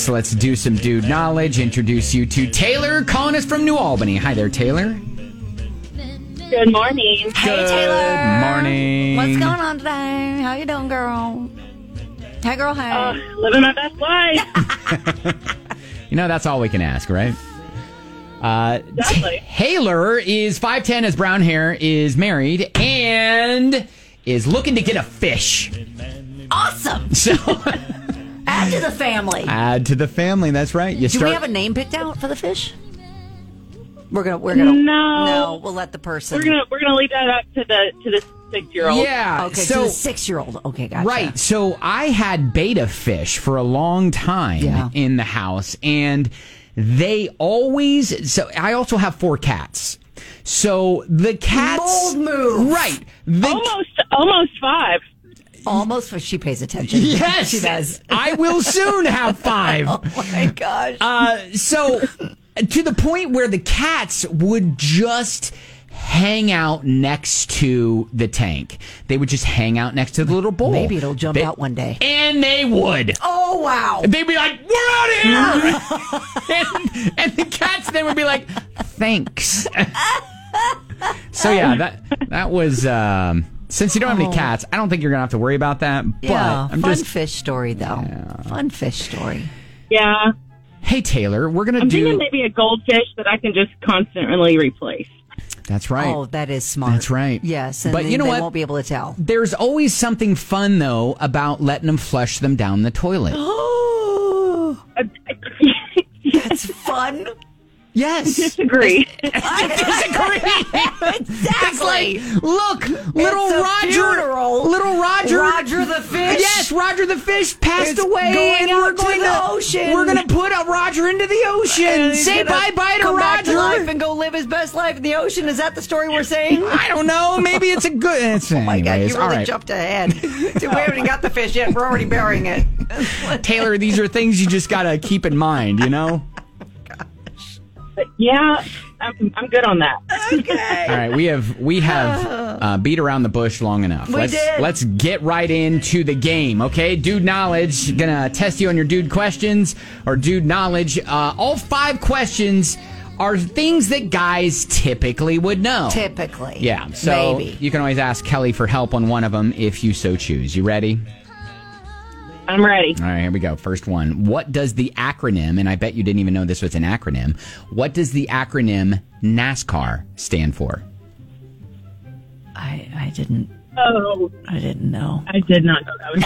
So let's do some dude knowledge. Introduce you to Taylor, calling us from New Albany. Hi there, Taylor. Good morning. Hey, Taylor. Good morning. What's going on today? How you doing, girl? Hey, girl, hey. Living my best life. That's all we can ask, right? Exactly. Taylor is 5'10", has brown hair, is married, and is looking to get a fish. Awesome. So Add to the family. add to the family. That's right. Do we have a name picked out for the fish? We're gonna. No. We'll let the person. We're gonna leave that up to the 6-year-old. Yeah. Okay, So to the 6-year-old. Okay, gotcha. right. So I had betta fish for a long time in the house, and they always. So I also have 4 cats. So the cats. Mold move. Right. Almost 5. Almost, but she pays attention. Yes, she does. I will soon have 5. Oh my gosh. So to the point where the cats would just hang out next to the tank. They would just hang out next to the little bowl. Maybe it'll jump out one day. And they would. Oh, wow. They'd be like, we're out of here. and the cats then would be like, thanks. So yeah, that was... since you don't have any cats, I don't think you're going to have to worry about that. Yeah, but fun fish story, though. Yeah. Fun fish story. Yeah. Hey, Taylor, we're going to I'm thinking maybe a goldfish that I can just constantly replace. That's right. Oh, that is smart. That's right. Yes, and but you know they what? won't be able to tell. There's always something fun, though, about letting them flush them down the toilet. Oh, that's fun. Yes. Disagree. I disagree. Exactly. It's like, look, little It's a Roger. funeral. Little Roger. Roger the fish. Yes, Roger the fish passed It's away. going And out we're to going the ocean. We're going to put a Roger into the ocean. And he's Say gonna bye-bye to come back to life Roger. and go live his best life in the ocean. Is that the story we're saying? I don't know. Maybe it's a good... Oh my God, you all really right. jumped ahead. We haven't even got the fish yet. We're already burying it. Taylor, these are things you just got to keep in mind, you know? Yeah, I'm good on that. Okay. All right, we have beat around the bush long enough. Let's get right into the game, okay? Dude knowledge, gonna test you on your dude questions or dude knowledge. All 5 questions are things that guys typically would know. Typically. Yeah, so maybe. you can always ask Kelly for help on one of them if you so choose. You ready? I'm ready. All right, here we go. First one. What does the acronym, and I bet you didn't even know this was an acronym, what does the acronym NASCAR stand for? I didn't. Oh, I didn't know. I did not know that was.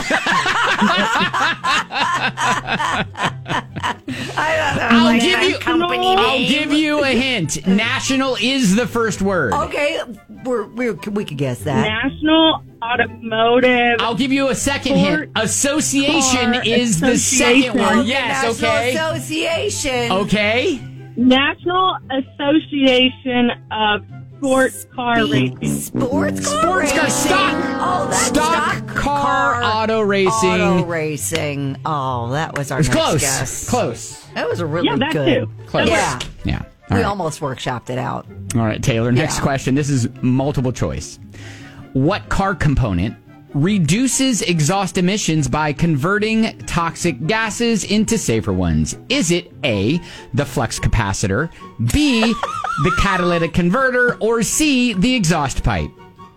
I'll give you a hint. National is the first word. Okay, we could guess that. National Automotive. I'll give you a second hint. Association Car is the second Association. word. Yes, National okay. Association. Okay. National Association of Sports Car Racing. Sports car Sports car. racing. Stock. Oh, that's Stock car auto racing. Auto racing. Oh, that was our It was next close. guess. Close. That was a really Yeah, that good. too. Close. Yeah. Yeah. All We right. almost workshopped it out. All right, Taylor, next Yeah. question. This is multiple choice. What car component reduces exhaust emissions by converting toxic gases into safer ones? Is it A, the flux capacitor, B, the catalytic converter, or C, the exhaust pipe?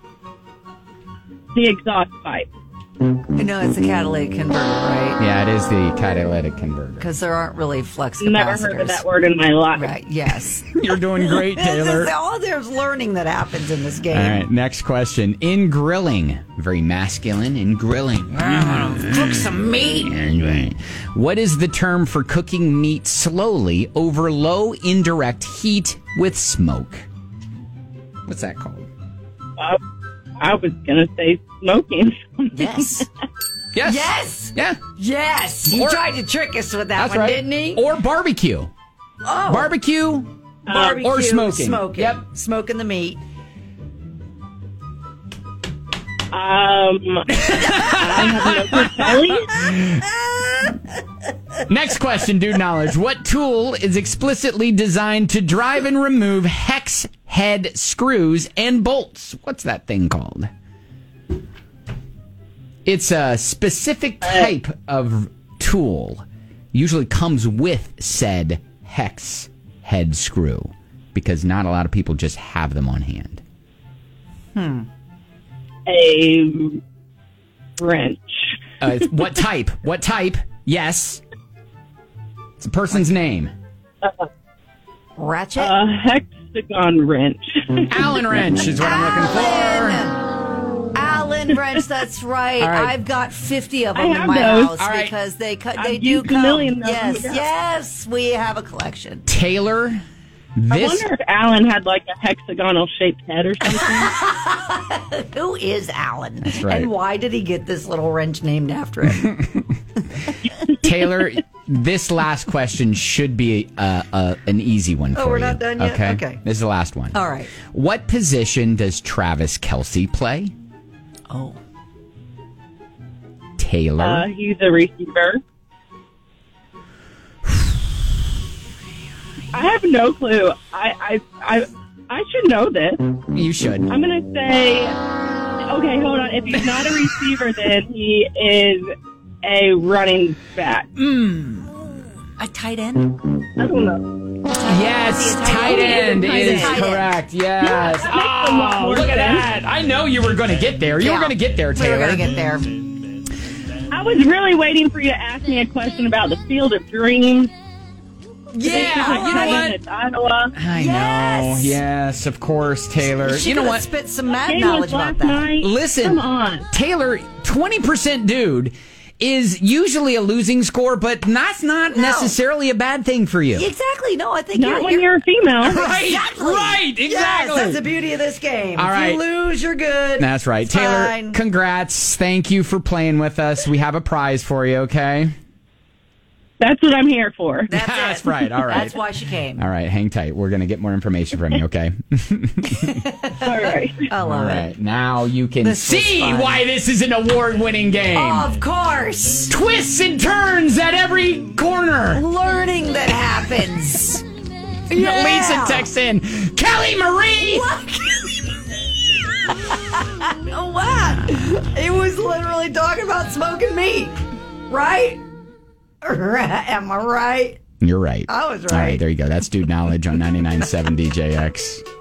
The exhaust pipe. No, it's a catalytic converter, right? Yeah, it is the catalytic converter. Because there aren't really flux capacitors. Never heard of that word in my life. Right, yes. You're doing great, Taylor. This is all there's learning that happens in this game. All right, next question. In grilling, very masculine, in grilling. Cook some meat. What is the term for cooking meat slowly over low indirect heat with smoke? What's that called? I was going to say smoking. Yes. Yes. Yes. Yeah. Yes. He tried to trick us with that That's one, right. didn't he? Or barbecue. Oh. Barbecue. Barbecue, or smoking. Smoking. Yep. Smoking the meat. I have no clue. Next question, dude knowledge. What tool is explicitly designed to drive and remove hex head screws and bolts? What's that thing called? It's a specific type of tool usually comes with said hex head screw, because not a lot of people just have them on hand? A wrench. What type? What type? Yes. It's a person's name. Ratchet? Hexagon wrench. Allen wrench is what I'm looking for. Allen wrench, that's right. All right. I've got 50 of I them in have my those. house All right. because they I've do used a come. million of them, Yes, yeah. yes, we have a collection. Taylor, I this wonder if Alan had like a hexagonal shaped head or something. Who is Allen? That's right. And why did he get this little wrench named after him? Taylor, this last question should be an easy one for you. Oh, we're not done yet? Okay. Okay. This is the last one. All right. What position does Travis Kelce play? Oh. Taylor. He's a receiver. I have no clue. I should know this. You should. I'm gonna say. Okay, hold on. If he's not a receiver, then he is a running back. A tight end? I don't know. Yes, Tight tight end. end Tight is end. correct. Yes. that makes a lot more Look at sense. that. I know you were going to get there. You were Yeah. going to get there, We were Taylor. going to get there. I was really waiting for you to ask me a question about the Field of Dreams. Yeah, you know what? It's Iowa. I Yes. know. Yes, of course, Taylor. She You know could've what? spit some mad Game knowledge was about last that. night. Listen, Come on. Taylor, 20% dude is usually a losing score, but that's not necessarily a bad thing for you. Exactly. No, I think Not when you're a female. Right, Exactly. right, exactly. Yes, that's the beauty of this game. All If right. you lose, you're good. That's right. It's Taylor, fine. congrats. Thank you for playing with us. We have a prize for you, okay? That's what I'm here for. That's That's it. right. All right. That's why she came. All right, hang tight. We're going to get more information from you, okay? All right. I All love right. Now you can This was see fun. why this is an award-winning game. it. Of course. Twists and turns at every corner. Learning that happens. Yeah. Lisa texts in, Kelly Marie! Oh, wow. It was literally talking about smoking meat. Right? Am I right? You're right. I was All right. right, there you go. That's Dude Knowledge on 99.7 DJX.